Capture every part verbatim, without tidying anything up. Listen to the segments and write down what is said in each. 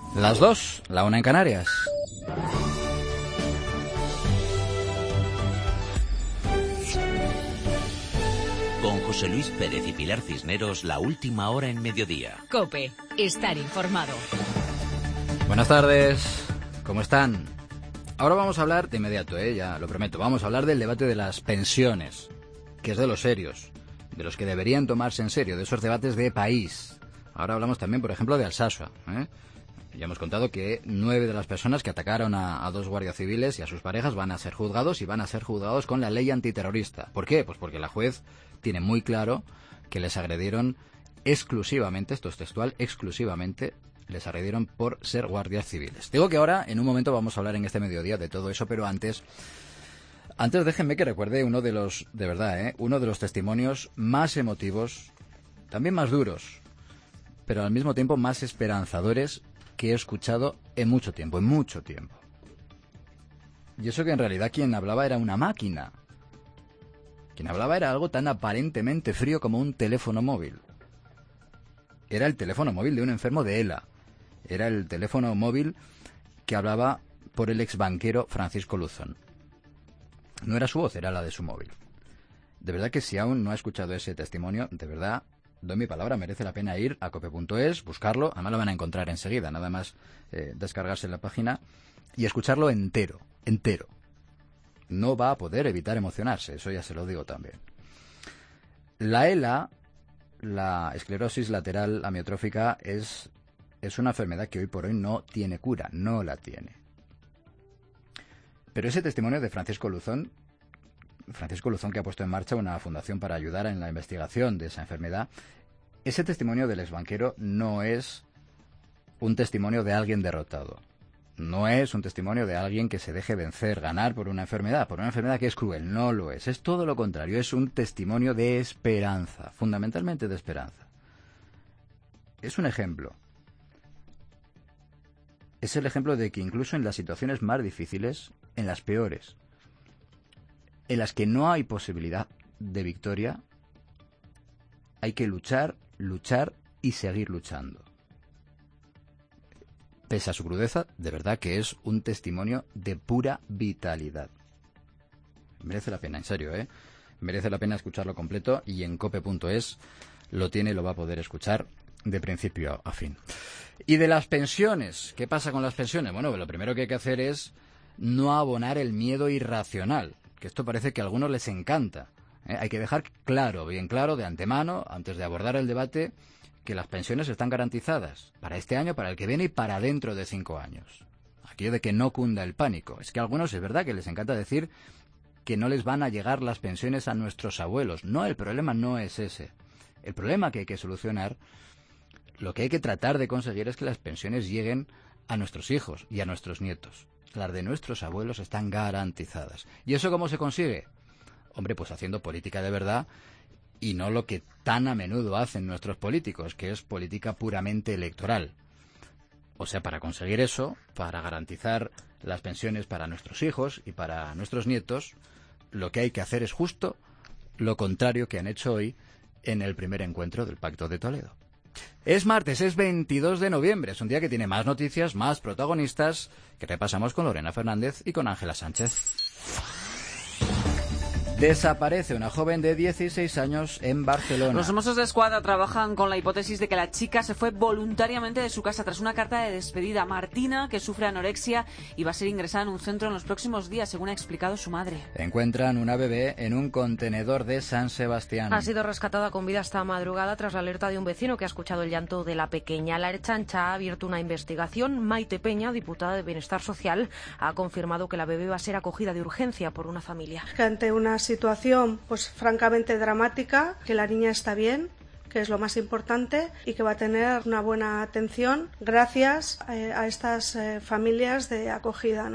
Las dos, la una en Canarias. Con José Luis Pérez y Pilar Cisneros, la última hora en mediodía. COPE, estar informado. Buenas tardes, ¿cómo están? Ahora vamos a hablar de inmediato, ¿eh? Ya lo prometo, vamos a hablar del debate de las pensiones, que es de los serios, de los que deberían tomarse en serio, de esos debates de país. Ahora hablamos también, por ejemplo, de Alsasua, ¿eh? Ya hemos contado que nueve de las personas que atacaron a, a dos guardias civiles y a sus parejas van a ser juzgados y van a ser juzgados con la ley antiterrorista. ¿Por qué? Pues porque la juez tiene muy claro que les agredieron exclusivamente, esto es textual, exclusivamente les agredieron por ser guardias civiles. Digo que ahora, en un momento, vamos a hablar en este mediodía de todo eso, pero antes, antes déjenme que recuerde uno de los, de verdad, ¿eh? uno de los testimonios más emotivos, también más duros, pero al mismo tiempo más esperanzadores que he escuchado en mucho tiempo, en mucho tiempo. Y eso que en realidad quien hablaba era una máquina. Quien hablaba era algo tan aparentemente frío como un teléfono móvil. Era el teléfono móvil de un enfermo de ELA. Era el teléfono móvil que hablaba por el exbanquero Francisco Luzón. No era su voz, era la de su móvil. De verdad que si aún no ha escuchado ese testimonio, de verdad, doy mi palabra, merece la pena ir a cope punto es, buscarlo, además lo van a encontrar enseguida, nada más eh, descargarse la página y escucharlo entero, entero. No va a poder evitar emocionarse, eso ya se lo digo también. La ELA, la esclerosis lateral amiotrófica, es, es una enfermedad que hoy por hoy no tiene cura, no la tiene. Pero ese testimonio de Francisco Luzón, Francisco Luzón que ha puesto en marcha una fundación para ayudar en la investigación de esa enfermedad, ese testimonio del exbanquero no es un testimonio de alguien derrotado. No es un testimonio de alguien que se deje vencer, ganar por una enfermedad, por una enfermedad que es cruel. No lo es. Es todo lo contrario. Es un testimonio de esperanza, fundamentalmente de esperanza. Es un ejemplo. Es el ejemplo de que incluso en las situaciones más difíciles, en las peores, en las que no hay posibilidad de victoria, hay que luchar, luchar y seguir luchando. Pese a su crudeza, de verdad que es un testimonio de pura vitalidad. Merece la pena, en serio, ¿eh? Merece la pena escucharlo completo y en cope punto es lo tiene y lo va a poder escuchar de principio a fin. Y de las pensiones, ¿qué pasa con las pensiones? Bueno, lo primero que hay que hacer es no abonar el miedo irracional, que esto parece que a algunos les encanta. ¿eh? Hay que dejar claro, bien claro, de antemano, antes de abordar el debate, que las pensiones están garantizadas para este año, para el que viene y para dentro de cinco años. Aquello de que no cunda el pánico. Es que a algunos es verdad que les encanta decir que no les van a llegar las pensiones a nuestros abuelos. No, el problema no es ese. El problema que hay que solucionar, lo que hay que tratar de conseguir es que las pensiones lleguen a nuestros hijos y a nuestros nietos. Las de nuestros abuelos están garantizadas. ¿Y eso cómo se consigue? Hombre, pues haciendo política de verdad y no lo que tan a menudo hacen nuestros políticos, que es política puramente electoral. O sea, para conseguir eso, para garantizar las pensiones para nuestros hijos y para nuestros nietos, lo que hay que hacer es justo lo contrario que han hecho hoy en el primer encuentro del Pacto de Toledo. Es martes, es veintidós de noviembre, es un día que tiene más noticias, más protagonistas, que repasamos con Lorena Fernández y con Ángela Sánchez. Desaparece una joven de dieciséis años en Barcelona. Los Mossos de Escuadra trabajan con la hipótesis de que la chica se fue voluntariamente de su casa tras una carta de despedida. Martina, que sufre anorexia y va a ser ingresada en un centro en los próximos días, según ha explicado su madre. Encuentran una bebé en un contenedor de San Sebastián. Ha sido rescatada con vida esta madrugada tras la alerta de un vecino que ha escuchado el llanto de la pequeña. La Ertzaintza ha abierto una investigación. Maite Peña, diputada de Bienestar Social, ha confirmado que la bebé va a ser acogida de urgencia por una familia. Ante una situación pues francamente dramática, que la niña está bien, que es lo más importante, y que va a tener una buena atención gracias eh, a estas eh, familias de acogida, ¿no?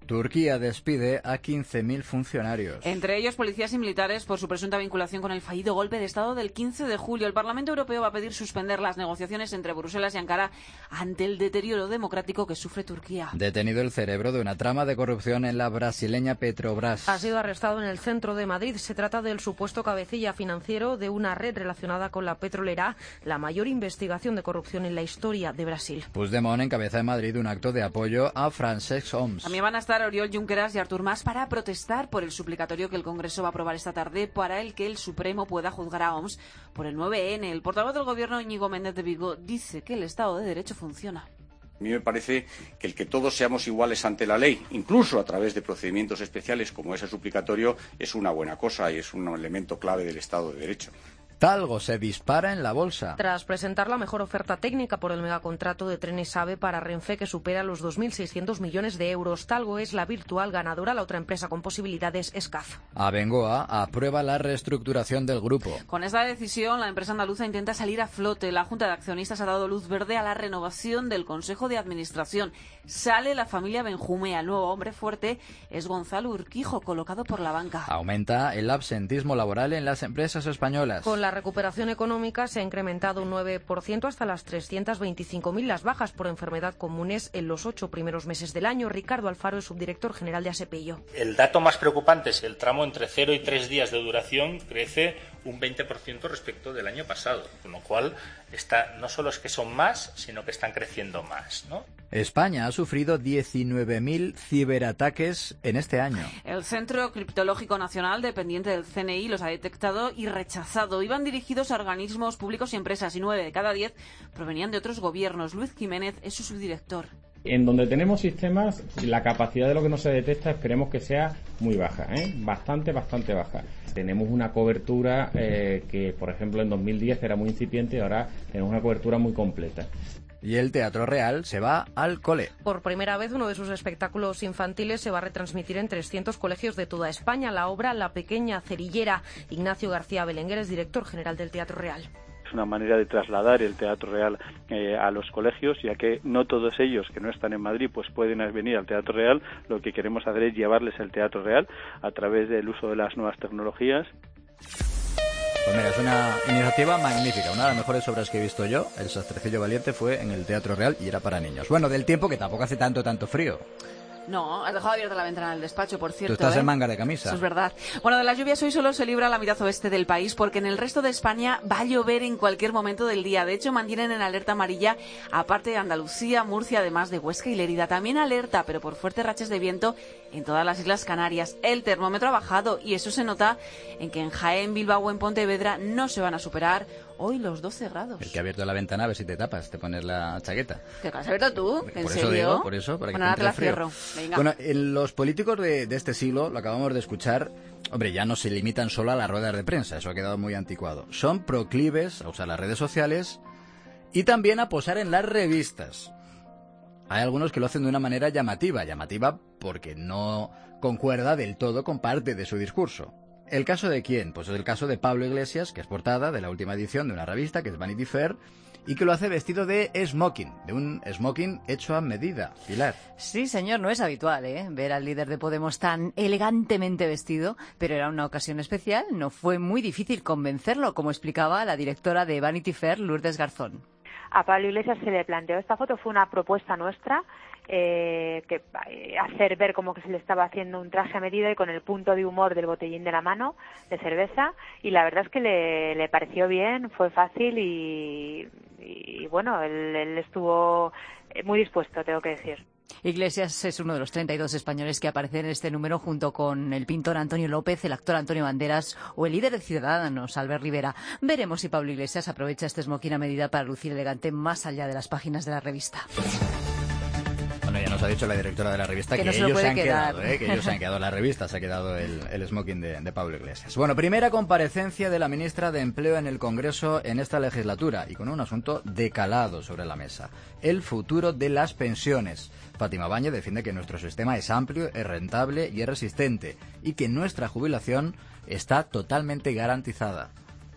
Turquía despide a quince mil funcionarios. Entre ellos policías y militares por su presunta vinculación con el fallido golpe de Estado del quince de julio. El Parlamento Europeo va a pedir suspender las negociaciones entre Bruselas y Ankara ante el deterioro democrático que sufre Turquía. Detenido el cerebro de una trama de corrupción en la brasileña Petrobras. Ha sido arrestado en el centro de Madrid. Se trata del supuesto cabecilla financiero de una red relacionada con la petrolera, la mayor investigación de corrupción en la historia de Brasil. Puigdemont encabeza en Madrid un acto de apoyo a Francesc Homs. También van a estar Oriol Junqueras y Artur Mas para protestar por el suplicatorio que el Congreso va a aprobar esta tarde para el que el Supremo pueda juzgar a Homs por el nueve ene. El portavoz del Gobierno, Íñigo Méndez de Vigo, dice que el Estado de Derecho funciona. A mí me parece que el que todos seamos iguales ante la ley, incluso a través de procedimientos especiales como ese suplicatorio, es una buena cosa y es un elemento clave del Estado de Derecho. Talgo se dispara en la bolsa. Tras presentar la mejor oferta técnica por el megacontrato de trenes AVE para Renfe, que supera los dos mil seiscientos millones de euros, Talgo es la virtual ganadora. La otra empresa con posibilidades es C A F. Abengoa aprueba la reestructuración del grupo. Con esta decisión, la empresa andaluza intenta salir a flote. La Junta de Accionistas ha dado luz verde a la renovación del Consejo de Administración. Sale la familia Benjumea. El nuevo hombre fuerte es Gonzalo Urquijo, colocado por la banca. Aumenta el absentismo laboral en las empresas españolas. Con la recuperación económica se ha incrementado un nueve por ciento hasta las trescientas veinticinco mil las bajas por enfermedad comunes en los ocho primeros meses del año. Ricardo Alfaro es subdirector general de Asepello. El dato más preocupante es que el tramo entre cero y tres días de duración crece un veinte por ciento respecto del año pasado, con lo cual está, no solo es que son más, sino que están creciendo más, ¿no? España ha sufrido diecinueve mil ciberataques en este año. El Centro Criptológico Nacional, dependiente del ce ene i, los ha detectado y rechazado. Iban dirigidos a organismos públicos y empresas, y nueve de cada diez provenían de otros gobiernos. Luis Jiménez es su subdirector. En donde tenemos sistemas, la capacidad de lo que no se detecta esperemos que sea muy baja, ¿eh? bastante, bastante baja. Tenemos una cobertura eh, que, por ejemplo, en dos mil diez era muy incipiente y ahora tenemos una cobertura muy completa. Y el Teatro Real se va al cole. Por primera vez, uno de sus espectáculos infantiles se va a retransmitir en trescientos colegios de toda España. La obra La Pequeña Cerillera. Ignacio García Belenguer es director general del Teatro Real. Es una manera de trasladar el Teatro Real eh, a los colegios, ya que no todos ellos que no están en Madrid pues pueden venir al Teatro Real. Lo que queremos hacer es llevarles el Teatro Real a través del uso de las nuevas tecnologías. Pues mira, es una iniciativa magnífica, una de las mejores obras que he visto yo. El Sastrecillo Valiente fue en el Teatro Real y era para niños. Bueno, del tiempo, que tampoco hace tanto, tanto frío. No, has dejado abierta la ventana del despacho, por cierto. Tú estás ¿eh? en manga de camisa. Eso es verdad. Bueno, de las lluvias hoy solo se libra la mitad oeste del país, porque en el resto de España va a llover en cualquier momento del día. De hecho, mantienen en alerta amarilla, aparte de Andalucía, Murcia, además de Huesca y Lérida. También alerta, pero por fuertes rachas de viento, en todas las Islas Canarias. El termómetro ha bajado y eso se nota en que en Jaén, Bilbao o en Pontevedra no se van a superar hoy los doce grados. El que ha abierto la ventana, a ver si te tapas, te pones la chaqueta. ¿Qué has abierto tú? ¿En por serio? Eso digo, por eso, para que bueno, te ahora entre te el la frío. cierro. Venga. Bueno, en los políticos de, de este siglo, lo acabamos de escuchar, hombre, ya no se limitan solo a las ruedas de prensa, eso ha quedado muy anticuado. Son proclives a usar las redes sociales y también a posar en las revistas. Hay algunos que lo hacen de una manera llamativa, llamativa porque no concuerda del todo con parte de su discurso. ¿El caso de quién? Pues es el caso de Pablo Iglesias, que es portada de la última edición de una revista, que es Vanity Fair, y que lo hace vestido de smoking, de un smoking hecho a medida. Pilar. Sí, señor, no es habitual, ¿eh? Ver al líder de Podemos tan elegantemente vestido, pero era una ocasión especial. No fue muy difícil convencerlo, como explicaba la directora de Vanity Fair, Lourdes Garzón. A Pablo Iglesias se le planteó esta foto, fue una propuesta nuestra, eh, que eh, hacer ver como que se le estaba haciendo un traje a medida y con el punto de humor del botellín de la mano de cerveza, y la verdad es que le, le pareció bien, fue fácil y, y bueno, él, él estuvo muy dispuesto, tengo que decir. Iglesias es uno de los treinta y dos españoles que aparecen en este número junto con el pintor Antonio López, el actor Antonio Banderas o el líder de Ciudadanos, Albert Rivera. Veremos si Pablo Iglesias aprovecha este smoking a medida para lucir elegante más allá de las páginas de la revista. Bueno, ya nos ha dicho la directora de la revista que, que, no ellos, se se han quedar. quedado, ¿eh? que ellos se han quedado, la revista se ha quedado el, el smoking de, de Pablo Iglesias. Bueno, primera comparecencia de la ministra de Empleo en el Congreso en esta legislatura y con un asunto de calado sobre la mesa: el futuro de las pensiones. Fátima Báñez defiende que nuestro sistema es amplio, es rentable y es resistente y que nuestra jubilación está totalmente garantizada.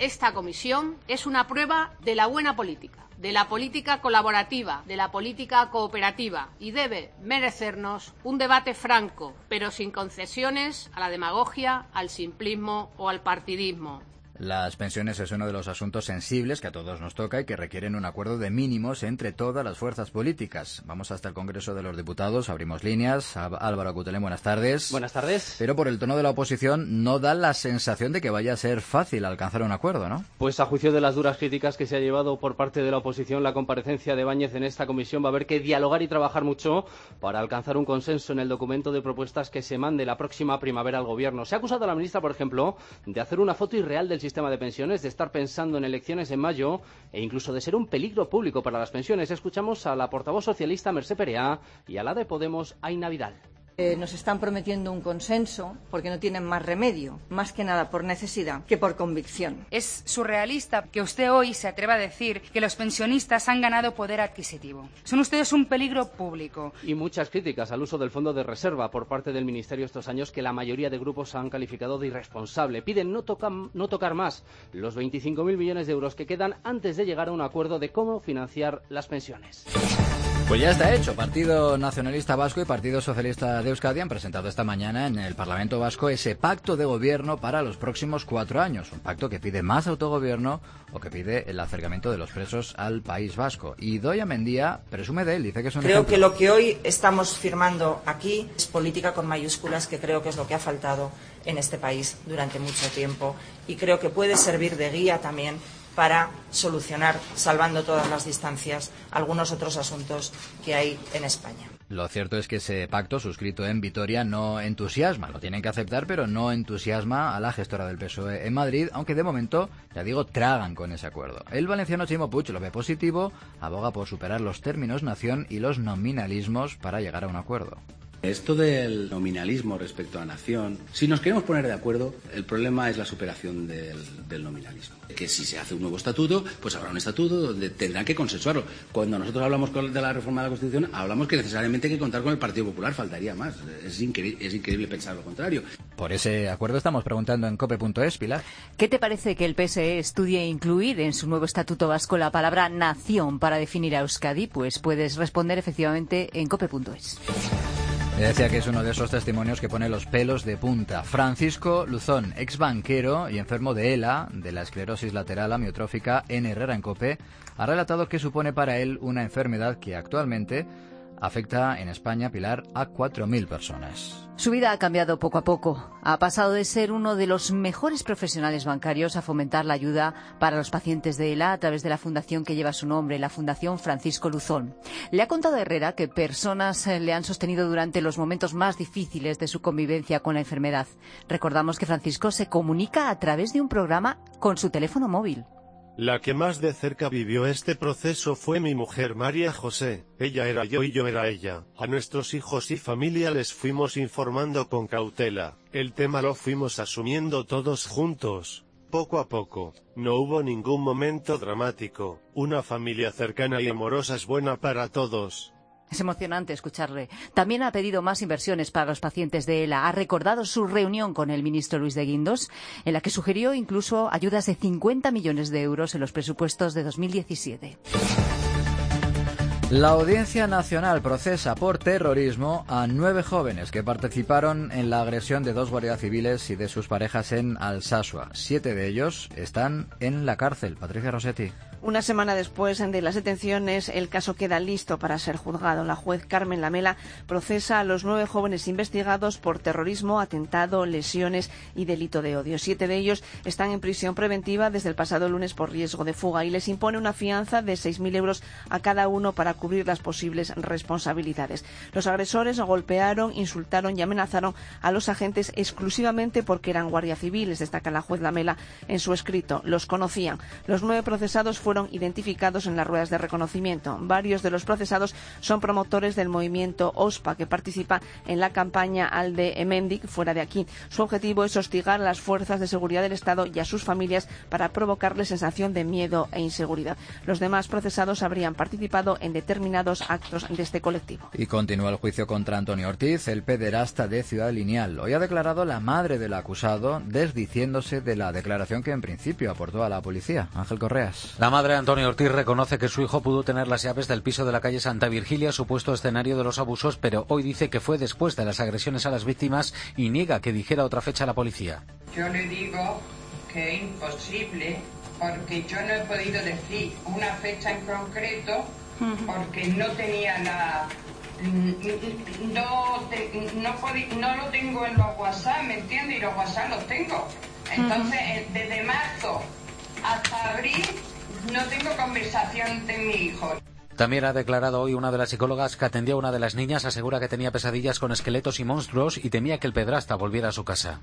esta comisión es una prueba de la buena política, de la política colaborativa, de la política cooperativa, y debe merecernos un debate franco, pero sin concesiones a la demagogia, al simplismo o al partidismo. Las pensiones es uno de los asuntos sensibles que a todos nos toca y que requieren un acuerdo de mínimos entre todas las fuerzas políticas. Vamos hasta el Congreso de los Diputados, abrimos líneas. Álvaro Acutelén, buenas tardes. Buenas tardes. Pero por el tono de la oposición no da la sensación de que vaya a ser fácil alcanzar un acuerdo, ¿no? Pues a juicio de las duras críticas que se ha llevado por parte de la oposición la comparecencia de Báñez en esta comisión, va a haber que dialogar y trabajar mucho para alcanzar un consenso en el documento de propuestas que se mande la próxima primavera al Gobierno. Se ha acusado a la ministra, por ejemplo, de hacer una foto irreal del sistema de pensiones, de estar pensando en elecciones en mayo e incluso de ser un peligro público para las pensiones. Escuchamos a la portavoz socialista Mercè Perea y a la de Podemos Aina Vidal. Eh, nos están prometiendo un consenso porque no tienen más remedio, más que nada por necesidad que por convicción. Es surrealista que usted hoy se atreva a decir que los pensionistas han ganado poder adquisitivo. Son ustedes un peligro público. Y muchas críticas al uso del fondo de reserva por parte del Ministerio estos años que la mayoría de grupos han calificado de irresponsable. Piden no, toca, no tocar más los veinticinco mil millones de euros que quedan antes de llegar a un acuerdo de cómo financiar las pensiones. Pues ya está hecho. Partido Nacionalista Vasco y Partido Socialista de Euskadi han presentado esta mañana en el Parlamento Vasco ese pacto de gobierno para los próximos cuatro años. Un pacto que pide más autogobierno o que pide el acercamiento de los presos al País Vasco. Y Idoia Mendia presume de él, dice que es un Creo ejemplo. que lo que hoy estamos firmando aquí es política con mayúsculas, que creo que es lo que ha faltado en este país durante mucho tiempo. Y creo que puede servir de guía también para solucionar, salvando todas las distancias, algunos otros asuntos que hay en España. Lo cierto es que ese pacto suscrito en Vitoria no entusiasma, lo tienen que aceptar, pero no entusiasma a la gestora del P S O E en Madrid, aunque de momento, ya digo, tragan con ese acuerdo. El valenciano Chimo Puig lo ve positivo, aboga por superar los términos nación y los nominalismos para llegar a un acuerdo. Esto del nominalismo respecto a nación, si nos queremos poner de acuerdo, el problema es la superación del, del nominalismo. Que si se hace un nuevo estatuto, pues habrá un estatuto donde tendrán que consensuarlo. Cuando nosotros hablamos de la reforma de la Constitución, hablamos que necesariamente hay que contar con el Partido Popular, faltaría más. Es, incre- es increíble pensar lo contrario. Por ese acuerdo estamos preguntando en cope punto es, Pilar. ¿Qué te parece que el P S E estudie incluir en su nuevo estatuto vasco la palabra nación para definir a Euskadi? Pues puedes responder efectivamente en cope punto es. Le decía que es uno de esos testimonios que pone los pelos de punta. Francisco Luzón, ex banquero y enfermo de ELA, de la esclerosis lateral amiotrófica, en Herrera en COPE, ha relatado que supone para él una enfermedad que actualmente afecta en España, Pilar, a cuatro mil personas. Su vida ha cambiado poco a poco. Ha pasado de ser uno de los mejores profesionales bancarios a fomentar la ayuda para los pacientes de ELA a través de la fundación que lleva su nombre, la Fundación Francisco Luzón. Le ha contado a Herrera que personas le han sostenido durante los momentos más difíciles de su convivencia con la enfermedad. Recordamos que Francisco se comunica a través de un programa con su teléfono móvil. La que más de cerca vivió este proceso fue mi mujer María José. Ella era yo y yo era ella. A nuestros hijos y familia les fuimos informando con cautela. El tema lo fuimos asumiendo todos juntos, poco a poco. No hubo ningún momento dramático. Una familia cercana y amorosa es buena para todos. Es emocionante escucharle. También ha pedido más inversiones para los pacientes de ELA. Ha recordado su reunión con el ministro Luis de Guindos, en la que sugirió incluso ayudas de cincuenta millones de euros en los presupuestos de dos mil diecisiete. La Audiencia Nacional procesa por terrorismo a nueve jóvenes que participaron en la agresión de dos guardias civiles y de sus parejas en Alsasua. Siete de ellos están en la cárcel. Patricia Rossetti. Una semana después de las detenciones, el caso queda listo para ser juzgado. La juez Carmen Lamela procesa a los nueve jóvenes investigados por terrorismo, atentado, lesiones y delito de odio. Siete de ellos están en prisión preventiva desde el pasado lunes por riesgo de fuga y les impone una fianza de seis mil euros a cada uno para cubrir las posibles responsabilidades. Los agresores golpearon, insultaron y amenazaron a los agentes exclusivamente porque eran guardias civiles, destaca la juez Lamela en su escrito. Los conocían. Los nueve procesados fueron fueron identificados en las ruedas de reconocimiento. Varios de los procesados son promotores del movimiento OSPA, que participa en la campaña Alde Hemendik, fuera de aquí. Su objetivo es hostigar a las fuerzas de seguridad del Estado y a sus familias para provocarles sensación de miedo e inseguridad. Los demás procesados habrían participado en determinados actos de este colectivo. Y continúa el juicio contra Antonio Ortiz, el pederasta de Ciudad Lineal. Hoy ha declarado la madre del acusado, desdiciéndose de la declaración que en principio aportó a la policía. Ángel Correas. La madre de Antonio Ortiz reconoce que su hijo pudo tener las llaves del piso de la calle Santa Virgilia, supuesto escenario de los abusos, pero hoy dice que fue después de las agresiones a las víctimas y niega que dijera otra fecha a la policía. Yo le digo que es imposible, porque yo no he podido decir una fecha en concreto, porque no tenía la... No, te, no, podí, no lo tengo en los WhatsApp, ¿me entiendes? Y los WhatsApp los tengo. Entonces, desde marzo hasta abril no tengo conversación de mi hijo. También ha declarado hoy una de las psicólogas que atendía a una de las niñas, asegura que tenía pesadillas con esqueletos y monstruos y temía que el pedrasta volviera a su casa.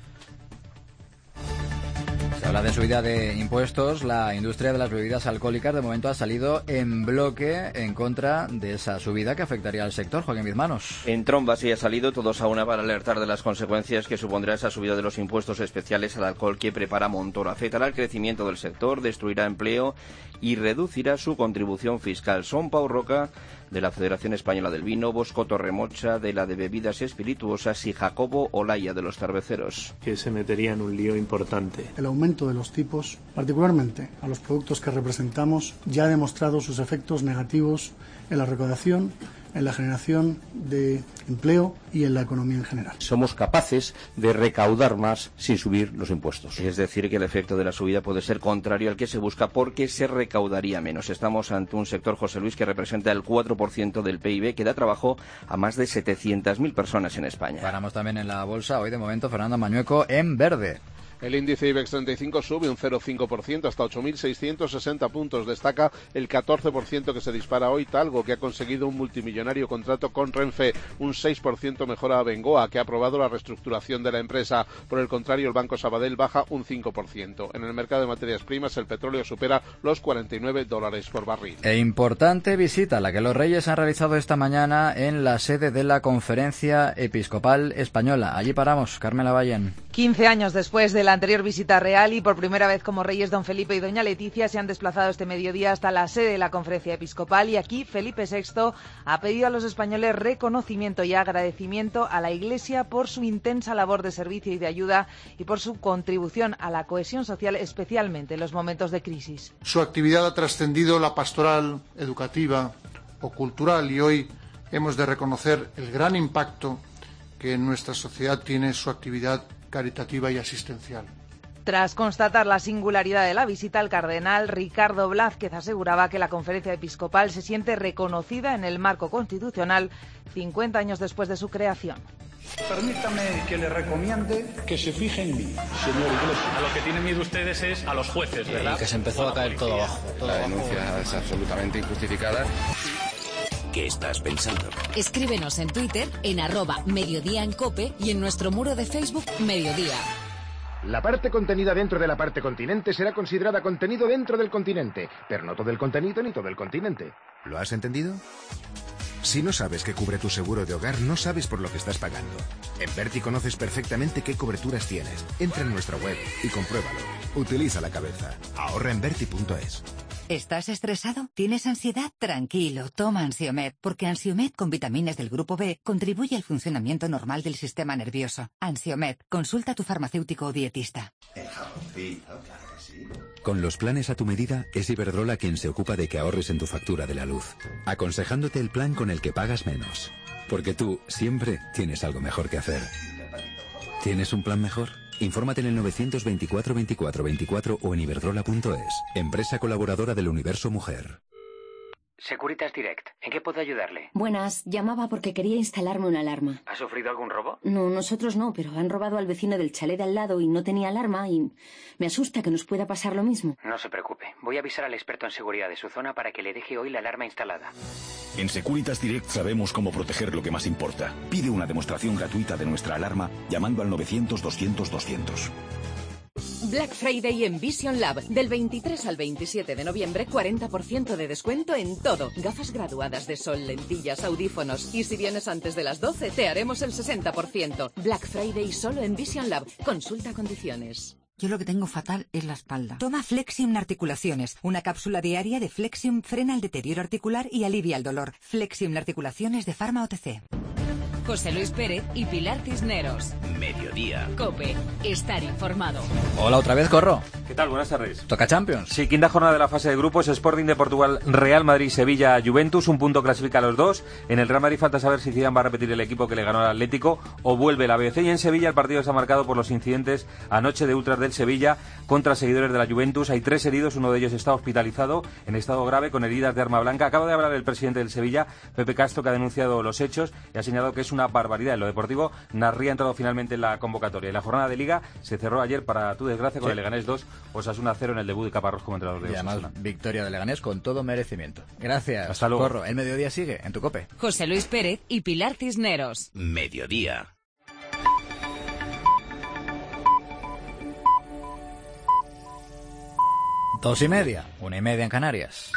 Se habla de subida de impuestos. La industria de las bebidas alcohólicas de momento ha salido en bloque en contra de esa subida que afectaría al sector. Joaquín Bizmanos. En tromba sí ha salido todos a una para alertar de las consecuencias que supondrá esa subida de los impuestos especiales al alcohol que prepara Montoro. Afectará el crecimiento del sector, destruirá empleo y reducirá su contribución fiscal. Son Pau Roca, de la Federación Española del Vino, Bosco Torremocha, de la de Bebidas Espirituosas, y Jacobo Olaya, de los Cerveceros. Que se metería en un lío importante. El aumento de los tipos, particularmente a los productos que representamos, ya ha demostrado sus efectos negativos en la recaudación, en la generación de empleo y en la economía en general. Somos capaces de recaudar más sin subir los impuestos. Es decir, que el efecto de la subida puede ser contrario al que se busca porque se recaudaría menos. Estamos ante un sector, José Luis, que representa el cuatro por ciento del P I B, que da trabajo a más de setecientas mil personas en España. Paramos también en la bolsa. Hoy, de momento, Fernando Mañueco en verde. El índice IBEX treinta y cinco sube un cero coma cinco por ciento hasta ocho mil seiscientos sesenta puntos. Destaca el catorce por ciento que se dispara hoy Talgo, que ha conseguido un multimillonario contrato con Renfe. Un seis por ciento mejora a Bengoa, que ha aprobado la reestructuración de la empresa. Por el contrario, el Banco Sabadell baja un cinco por ciento. En el mercado de materias primas, el petróleo supera los cuarenta y nueve dólares por barril. E importante visita la que los Reyes han realizado esta mañana en la sede de la Conferencia Episcopal Española. Allí paramos. Carmen Lavallén. quince años después de la anterior visita real y por primera vez como reyes don Felipe y doña Leticia se han desplazado este mediodía hasta la sede de la Conferencia Episcopal, y aquí Felipe sexto ha pedido a los españoles reconocimiento y agradecimiento a la Iglesia por su intensa labor de servicio y de ayuda y por su contribución a la cohesión social, especialmente en los momentos de crisis. Su actividad ha trascendido la pastoral, educativa o cultural, y hoy hemos de reconocer el gran impacto que en nuestra sociedad tiene su actividad caritativa y asistencial. Tras constatar la singularidad de la visita, el cardenal Ricardo Blázquez aseguraba que la Conferencia Episcopal se siente reconocida en el marco constitucional cincuenta años después de su creación. Permítame que le recomiende que se fije en mí, señor Iglesias. A lo que tienen miedo ustedes es a los jueces, ¿verdad? Y que se empezó a caer todo abajo. Todo la abajo. denuncia es absolutamente injustificada. ¿Qué estás pensando? Escríbenos en Twitter, en arroba Mediodía en Cope, y en nuestro muro de Facebook Mediodía. La parte contenida dentro de la parte continente será considerada contenido dentro del continente, pero no todo el contenido ni todo el continente. ¿Lo has entendido? Si no sabes qué cubre tu seguro de hogar, no sabes por lo que estás pagando. En Berti conoces perfectamente qué coberturas tienes. Entra en nuestra web y compruébalo. Utiliza la cabeza. Ahorra en Berti punto es. ¿Estás estresado? ¿Tienes ansiedad? Tranquilo, toma Ansiomed, porque Ansiomed con vitaminas del grupo B contribuye al funcionamiento normal del sistema nervioso. Ansiomed, consulta a tu farmacéutico o dietista. El jamoncito, claro que sí. Con los planes a tu medida, es Iberdrola quien se ocupa de que ahorres en tu factura de la luz, aconsejándote el plan con el que pagas menos. Porque tú siempre tienes algo mejor que hacer. ¿Tienes un plan mejor? Infórmate en el novecientos veinticuatro veinticuatro veinticuatro o en iberdrola punto es. Empresa colaboradora del Universo Mujer. Securitas Direct, ¿en qué puedo ayudarle? Buenas, llamaba porque quería instalarme una alarma. ¿Ha sufrido algún robo? No, nosotros no, pero han robado al vecino del chalet de al lado y no tenía alarma y me asusta que nos pueda pasar lo mismo. No se preocupe, voy a avisar al experto en seguridad de su zona para que le deje hoy la alarma instalada. En Securitas Direct sabemos cómo proteger lo que más importa. Pide una demostración gratuita de nuestra alarma llamando al novecientos doscientos doscientos. Black Friday en Vision Lab. Del veintitrés al veintisiete de noviembre, cuarenta por ciento de descuento en todo. Gafas graduadas de sol, lentillas, audífonos. Y si vienes antes de las doce, te haremos el sesenta por ciento. Black Friday solo en Vision Lab. Consulta condiciones. Yo lo que tengo fatal es la espalda. Toma Flexium Articulaciones. Una cápsula diaria de Flexium frena el deterioro articular y alivia el dolor. Flexium Articulaciones de Pharma O T C. José Luis Pérez y Pilar Cisneros. Mediodía. COPE. Estar informado. Hola otra vez, Corro. ¿Qué tal? Buenas tardes. ¿Toca Champions? Sí, quinta jornada de la fase de grupos. Sporting de Portugal, Real Madrid, Sevilla, Juventus. Un punto clasifica a los dos. En el Real Madrid falta saber si Zidane va a repetir el equipo que le ganó al Atlético o vuelve la B C. Y en Sevilla el partido está marcado por los incidentes anoche de ultras del Sevilla contra seguidores de la Juventus. Hay tres heridos, uno de ellos está hospitalizado en estado grave con heridas de arma blanca. Acaba de hablar el presidente del Sevilla, Pepe Castro, que ha denunciado los hechos y ha señalado que es una barbaridad. En lo deportivo, Narri ha entrado finalmente en la convocatoria. Y la jornada de Liga se cerró ayer, para tu desgracia, con sí. el Leganés dos, Osasuna cero en el debut de Caparrós como entrenador de Osasuna. Y además, victoria de Leganés con todo merecimiento. Gracias. Hasta luego. Corro. El mediodía sigue en tu COPE. José Luis Pérez y Pilar Cisneros. Mediodía. Dos y media, una y media en Canarias.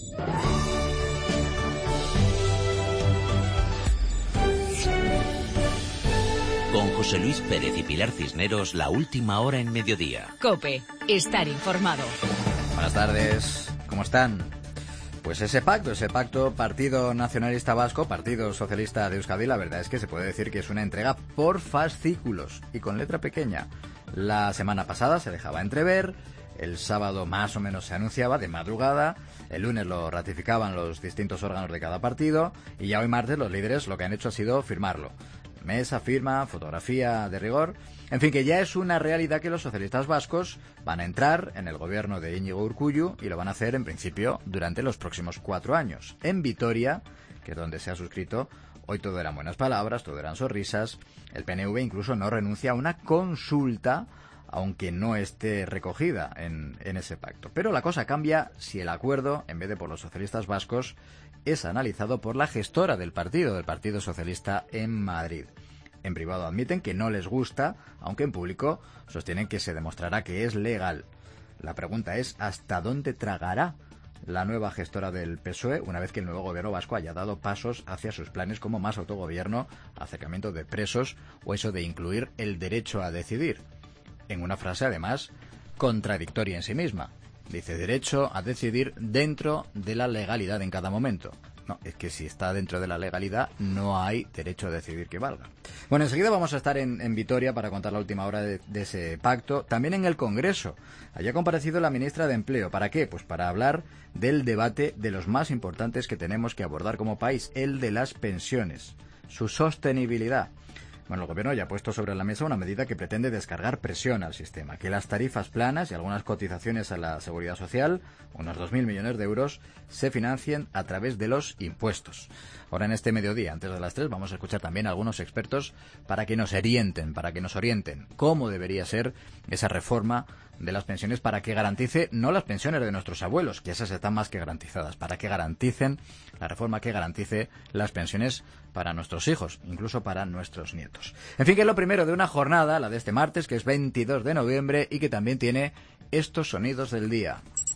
Con José Luis Pérez y Pilar Cisneros, la última hora en Mediodía. COPE. Estar informado. Buenas tardes. ¿Cómo están? Pues ese pacto, ese pacto Partido Nacionalista Vasco, Partido Socialista de Euskadi, la verdad es que se puede decir que es una entrega por fascículos y con letra pequeña. La semana pasada se dejaba entrever, el sábado más o menos se anunciaba de madrugada, el lunes lo ratificaban los distintos órganos de cada partido y ya hoy martes los líderes lo que han hecho ha sido firmarlo. Mesa, firma, fotografía de rigor. En fin, que ya es una realidad que los socialistas vascos van a entrar en el gobierno de Íñigo Urkullu y lo van a hacer en principio durante los próximos cuatro años. En Vitoria, que es donde se ha suscrito, hoy todo eran buenas palabras, todo eran sonrisas. El P N V incluso no renuncia a una consulta, aunque no esté recogida en, en ese pacto. Pero la cosa cambia si el acuerdo, en vez de por los socialistas vascos, es analizado por la gestora del partido, del Partido Socialista en Madrid. En privado admiten que no les gusta, aunque en público sostienen que se demostrará que es legal. La pregunta es, ¿hasta dónde tragará la nueva gestora del P S O E una vez que el nuevo gobierno vasco haya dado pasos hacia sus planes como más autogobierno, acercamiento de presos o eso de incluir el derecho a decidir? En una frase, además, contradictoria en sí misma. Dice derecho a decidir dentro de la legalidad en cada momento. No, es que si está dentro de la legalidad no hay derecho a decidir que valga. Bueno, enseguida vamos a estar en, en Vitoria para contar la última hora de, de ese pacto. También en el Congreso. Allí ha comparecido la ministra de Empleo. ¿Para qué? Pues para hablar del debate de los más importantes que tenemos que abordar como país, el de las pensiones, su sostenibilidad. Bueno, el Gobierno ya ha puesto sobre la mesa una medida que pretende descargar presión al sistema, que las tarifas planas y algunas cotizaciones a la Seguridad Social, unos dos mil millones de euros, se financien a través de los impuestos. Ahora en este mediodía, antes de las tres, vamos a escuchar también a algunos expertos para que nos orienten, para que nos orienten cómo debería ser esa reforma de las pensiones para que garantice no las pensiones de nuestros abuelos, que esas están más que garantizadas, para que garanticen la reforma que garantice las pensiones para nuestros hijos, incluso para nuestros nietos. En fin, que es lo primero de una jornada, la de este martes, que es veintidós de noviembre y que también tiene estos sonidos del día.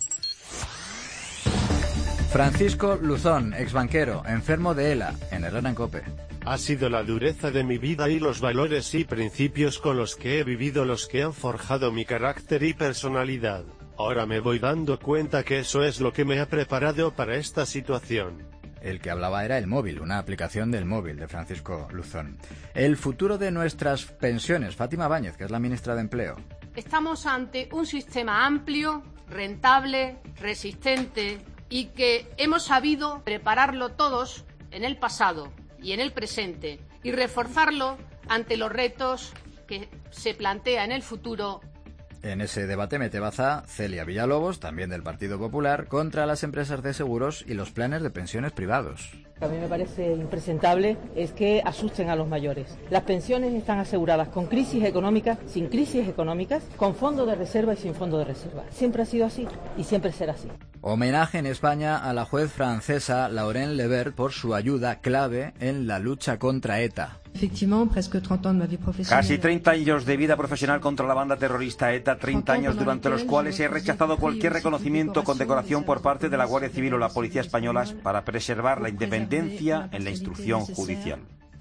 Francisco Luzón, exbanquero, enfermo de ELA, en Herrera en COPE. Ha sido la dureza de mi vida y los valores y principios con los que he vivido los que han forjado mi carácter y personalidad. Ahora me voy dando cuenta que eso es lo que me ha preparado para esta situación. El que hablaba era el móvil, una aplicación del móvil de Francisco Luzón. El futuro de nuestras pensiones, Fátima Báñez, que es la ministra de Empleo. Estamos ante un sistema amplio, rentable, resistente y que hemos sabido prepararlo todos en el pasado y en el presente y reforzarlo ante los retos que se plantea en el futuro. En ese debate mete baza Celia Villalobos, también del Partido Popular, contra las empresas de seguros y los planes de pensiones privados. A mí me parece impresentable es que asusten a los mayores. Las pensiones están aseguradas con crisis económicas, sin crisis económicas, con fondo de reserva y sin fondo de reserva. Siempre ha sido así y siempre será así. Homenaje en España a la juez francesa Lauren Lebert por su ayuda clave en la lucha contra ETA. Casi treinta años de vida profesional contra la banda terrorista ETA, treinta años durante los cuales he rechazado cualquier reconocimiento o condecoración por parte de la Guardia Civil o la Policía españolas para preservar la independencia en la instrucción judicial.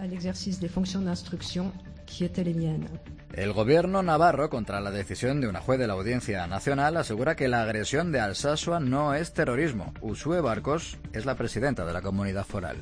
El gobierno navarro, contra la decisión de una juez de la Audiencia Nacional, asegura que la agresión de Alsasua no es terrorismo. Uxue Barcos es la presidenta de la comunidad foral.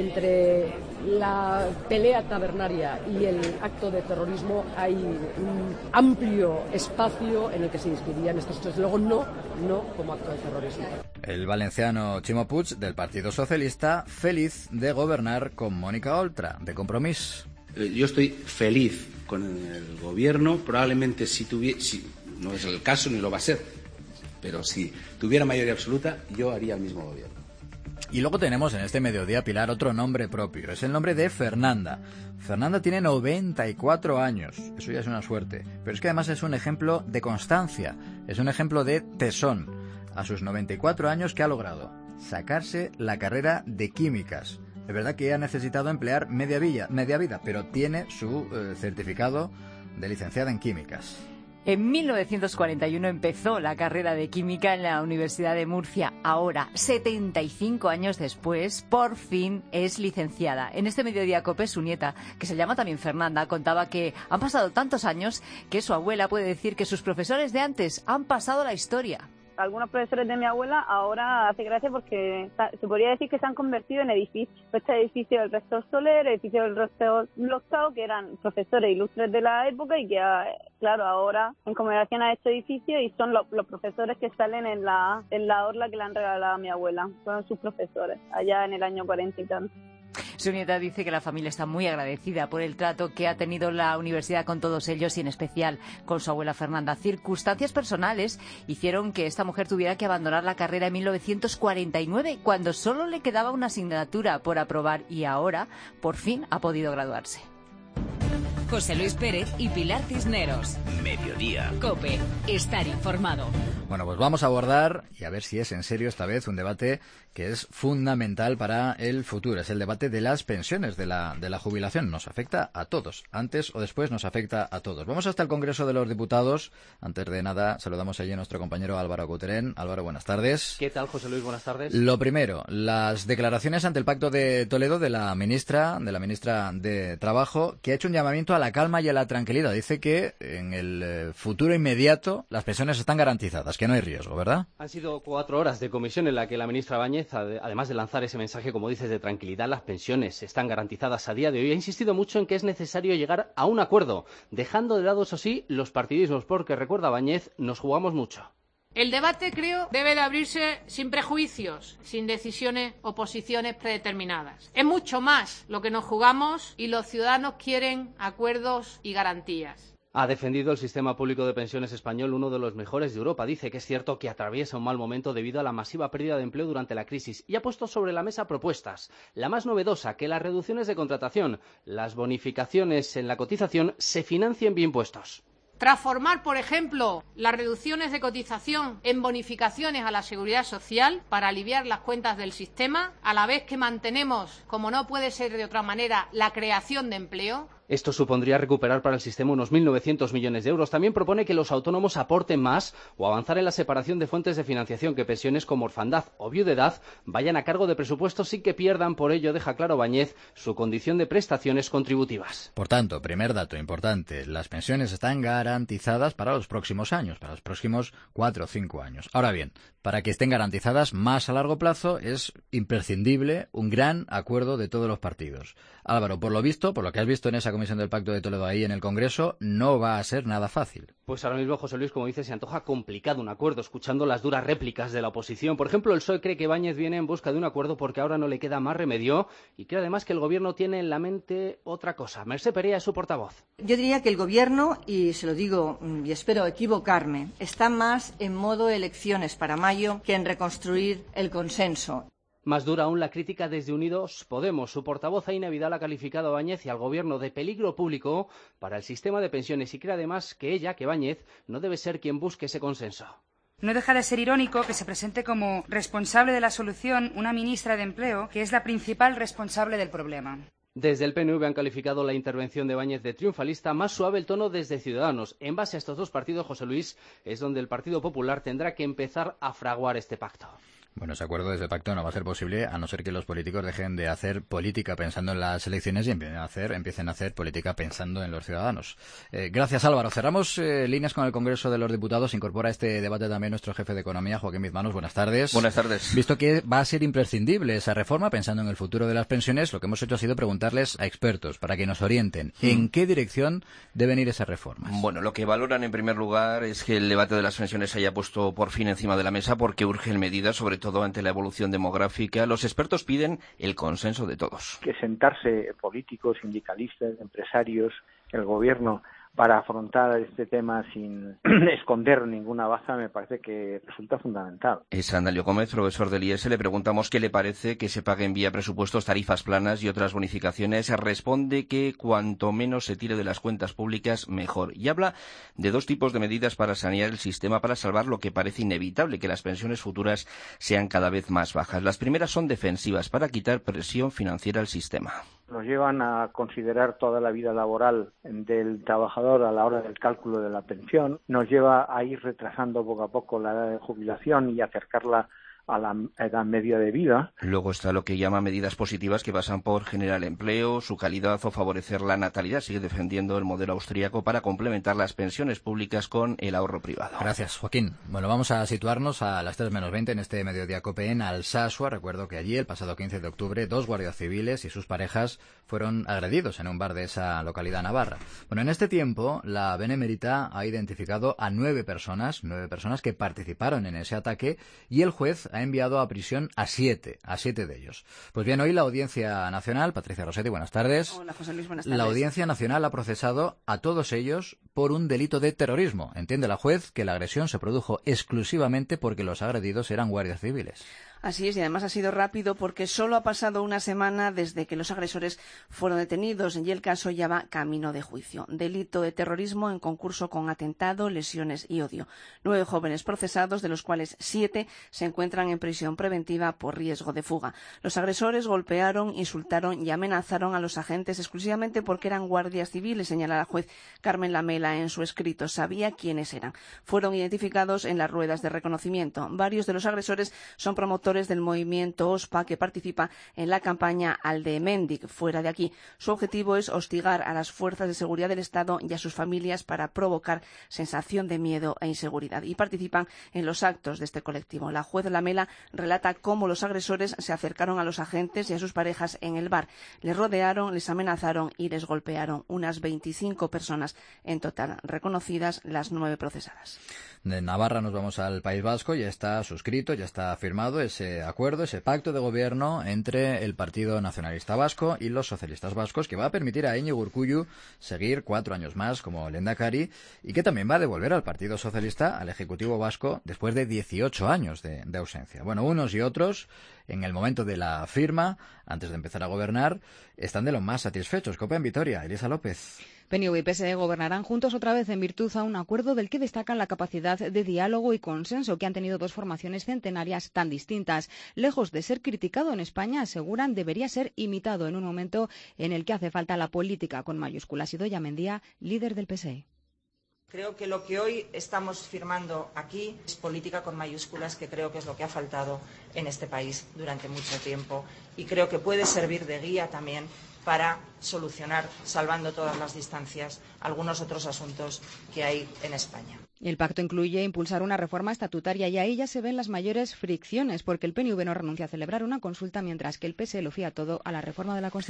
Entre la pelea tabernaria y el acto de terrorismo hay un amplio espacio en el que se discutirían estos tres. Luego no, no como acto de terrorismo. El valenciano Ximo Puig, del Partido Socialista, feliz de gobernar con Mónica Oltra, de Compromís. Yo estoy feliz con el gobierno. Probablemente si tuviera, si, no es el caso ni lo va a ser, pero si tuviera mayoría absoluta, yo haría el mismo gobierno. Y luego tenemos en este mediodía, Pilar, otro nombre propio. Es el nombre de Fernanda. Fernanda tiene noventa y cuatro años. Eso ya es una suerte. Pero es que además es un ejemplo de constancia. Es un ejemplo de tesón. A sus noventa y cuatro años, ¿qué ha logrado? Sacarse la carrera de químicas. Es verdad que ha necesitado emplear media vida, media vida pero tiene su eh, certificado de licenciada en químicas. En mil novecientos cuarenta y uno empezó la carrera de química en la Universidad de Murcia. Ahora, setenta y cinco años después, por fin es licenciada. En este Mediodía COPE, su nieta, que se llama también Fernanda, contaba que han pasado tantos años que su abuela puede decir que sus profesores de antes han pasado la historia. Algunos profesores de mi abuela ahora hace gracia porque se podría decir que se han convertido en edificios. Este edificio del rector Soler, el edificio del rector Lostau, que eran profesores ilustres de la época y que, claro, ahora en conmemoración a este edificio y son los, los profesores que salen en la, en la orla que le han regalado a mi abuela. Son sus profesores, allá en el año cuarenta y tanto. Su nieta dice que la familia está muy agradecida por el trato que ha tenido la universidad con todos ellos y en especial con su abuela Fernanda. Circunstancias personales hicieron que esta mujer tuviera que abandonar la carrera en mil novecientos cuarenta y nueve, cuando solo le quedaba una asignatura por aprobar y ahora, por fin, ha podido graduarse. José Luis Pérez y Pilar Cisneros. Mediodía. COPE. Estar informado. Bueno, pues vamos a abordar, y a ver si es en serio esta vez, un debate que es fundamental para el futuro. Es el debate de las pensiones, de la, de la jubilación. Nos afecta a todos. Antes o después nos afecta a todos. Vamos hasta el Congreso de los Diputados. Antes de nada, saludamos allí a nuestro compañero Álvaro Couterén. Álvaro, buenas tardes. ¿Qué tal, José Luis? Buenas tardes. Lo primero, las declaraciones ante el Pacto de Toledo de la ministra, de la ministra de Trabajo, que ha hecho un llamamiento a la calma y a la tranquilidad. Dice que en el futuro inmediato las pensiones están garantizadas, que no hay riesgo, ¿verdad? Han sido cuatro horas de comisión en la que la ministra Báñez, además de lanzar ese mensaje, como dices, de tranquilidad, las pensiones están garantizadas a día de hoy. Ha insistido mucho en que es necesario llegar a un acuerdo, dejando de lado, eso sí, los partidismos, porque, recuerda Báñez, nos jugamos mucho. El debate, creo, debe de abrirse sin prejuicios, sin decisiones o posiciones predeterminadas. Es mucho más lo que nos jugamos y los ciudadanos quieren acuerdos y garantías. Ha defendido el sistema público de pensiones español, uno de los mejores de Europa. Dice que es cierto que atraviesa un mal momento debido a la masiva pérdida de empleo durante la crisis y ha puesto sobre la mesa propuestas. La más novedosa, que las reducciones de contratación, las bonificaciones en la cotización se financien vía impuestos. Transformar, por ejemplo, las reducciones de cotización en bonificaciones a la seguridad social para aliviar las cuentas del sistema, a la vez que mantenemos, como no puede ser de otra manera, la creación de empleo. Esto supondría recuperar para el sistema unos mil novecientos millones de euros. También propone que los autónomos aporten más o avanzar en la separación de fuentes de financiación, que pensiones como orfandad o viudedad vayan a cargo de presupuestos sin que pierdan, por ello, deja claro Báñez, su condición de prestaciones contributivas. Por tanto, primer dato importante, las pensiones están garantizadas para los próximos años, para los próximos cuatro o cinco años. Ahora bien, para que estén garantizadas más a largo plazo es imprescindible un gran acuerdo de todos los partidos. Álvaro, por lo visto, por lo que has visto en esa comisión del Pacto de Toledo ahí en el Congreso, no va a ser nada fácil. Pues ahora mismo, José Luis, como dice, se antoja complicado un acuerdo, escuchando las duras réplicas de la oposición. Por ejemplo, el P S O E cree que Báñez viene en busca de un acuerdo porque ahora no le queda más remedio y cree además que el Gobierno tiene en la mente otra cosa. Mercè Perea es su portavoz. Yo diría que el Gobierno, y se lo digo y espero equivocarme, está más en modo elecciones para mayo que en reconstruir el consenso. Más dura aún la crítica desde Unidos Podemos. Su portavoz Aina Vidal ha calificado a Báñez y al Gobierno de peligro público para el sistema de pensiones y cree además que ella, que Báñez, no debe ser quien busque ese consenso. No deja de ser irónico que se presente como responsable de la solución una ministra de Empleo que es la principal responsable del problema. Desde el P N V han calificado la intervención de Báñez de triunfalista, más suave el tono desde Ciudadanos. En base a estos dos partidos, José Luis, es donde el Partido Popular tendrá que empezar a fraguar este pacto. Bueno, ese acuerdo desde el pacto no va a ser posible a no ser que los políticos dejen de hacer política pensando en las elecciones y empiecen a hacer, empiecen a hacer política pensando en los ciudadanos. Eh, gracias, Álvaro. Cerramos eh, líneas con el Congreso de los Diputados. Incorpora a este debate también nuestro jefe de Economía, Joaquín Bizmanos. Buenas tardes. Buenas tardes. Visto que va a ser imprescindible esa reforma, pensando en el futuro de las pensiones, lo que hemos hecho ha sido preguntarles a expertos para que nos orienten hmm. en qué dirección deben ir esas reformas. Bueno, lo que valoran en primer lugar es que el debate de las pensiones se haya puesto por fin encima de la mesa porque urgen medidas, sobre todo ante la evolución demográfica. Los expertos piden el consenso de todos. Que sentarse políticos, sindicalistas, empresarios, el gobierno para afrontar este tema sin esconder ninguna baza me parece que resulta fundamental. Es Andalio Gómez, profesor del I E S. Le preguntamos qué le parece que se paguen vía presupuestos tarifas planas y otras bonificaciones. Responde que cuanto menos se tire de las cuentas públicas, mejor. Y habla de dos tipos de medidas para sanear el sistema, para salvar lo que parece inevitable, que las pensiones futuras sean cada vez más bajas. Las primeras son defensivas, para quitar presión financiera al sistema. Nos llevan a considerar toda la vida laboral del trabajador a la hora del cálculo de la pensión, nos lleva a ir retrasando poco a poco la edad de jubilación y acercarla a la edad media de vida. Luego está lo que llama medidas positivas, que pasan por generar empleo, su calidad o favorecer la natalidad. Sigue defendiendo el modelo austríaco para complementar las pensiones públicas con el ahorro privado. Gracias, Joaquín. Bueno, vamos a situarnos a las tres menos veinte en este Mediodía COPE en Alsasua. Recuerdo que allí, el pasado quince de octubre, dos guardias civiles y sus parejas fueron agredidos en un bar de esa localidad navarra. Bueno, en este tiempo, la Benemérita ha identificado a nueve personas, nueve personas que participaron en ese ataque, y el juez ha enviado a prisión a siete, a siete de ellos. Pues bien, hoy la Audiencia Nacional, Patricia Rossetti, buenas tardes. Hola, José Luis, buenas tardes. La Audiencia Nacional ha procesado a todos ellos por un delito de terrorismo. Entiende la juez que la agresión se produjo exclusivamente porque los agredidos eran guardias civiles. Así es, y además ha sido rápido porque solo ha pasado una semana desde que los agresores fueron detenidos y el caso ya va camino de juicio. Delito de terrorismo en concurso con atentado, lesiones y odio. Nueve jóvenes procesados, de los cuales siete se encuentran en prisión preventiva por riesgo de fuga. Los agresores golpearon, insultaron y amenazaron a los agentes exclusivamente porque eran guardias civiles, señala la juez Carmen Lamela en su escrito. Sabía quiénes eran. Fueron identificados en las ruedas de reconocimiento. Varios de los agresores son promotores del movimiento OSPA, que participa en la campaña Aldehemendik, fuera de aquí. Su objetivo es hostigar a las fuerzas de seguridad del Estado y a sus familias para provocar sensación de miedo e inseguridad. Y participan en los actos de este colectivo. La juez Lamela relata cómo los agresores se acercaron a los agentes y a sus parejas en el bar. Les rodearon, les amenazaron y les golpearon. Unas veinticinco personas en total, reconocidas las nueve procesadas. De Navarra nos vamos al País Vasco. Ya está suscrito, ya está firmado ese acuerdo, ese pacto de gobierno entre el Partido Nacionalista Vasco y los socialistas vascos, que va a permitir a Iñigo Urkullu seguir cuatro años más como lehendakari, y que también va a devolver al Partido Socialista al Ejecutivo vasco después de dieciocho años de, de ausencia. Bueno, unos y otros, en el momento de la firma, antes de empezar a gobernar, están de lo más satisfechos. COPE en Vitoria, Elisa López. P N V y P S E gobernarán juntos otra vez en virtud a un acuerdo del que destacan la capacidad de diálogo y consenso que han tenido dos formaciones centenarias tan distintas. Lejos de ser criticado en España, aseguran debería ser imitado en un momento en el que hace falta la política con mayúsculas. Idoia Mendía, líder del P S E. Creo que lo que hoy estamos firmando aquí es política con mayúsculas, que creo que es lo que ha faltado en este país durante mucho tiempo, y creo que puede servir de guía también para solucionar, salvando todas las distancias, algunos otros asuntos que hay en España. El pacto incluye impulsar una reforma estatutaria y ahí ya se ven las mayores fricciones, porque el P N V no renuncia a celebrar una consulta, mientras que el P S E lo fía todo a la reforma de la Constitución.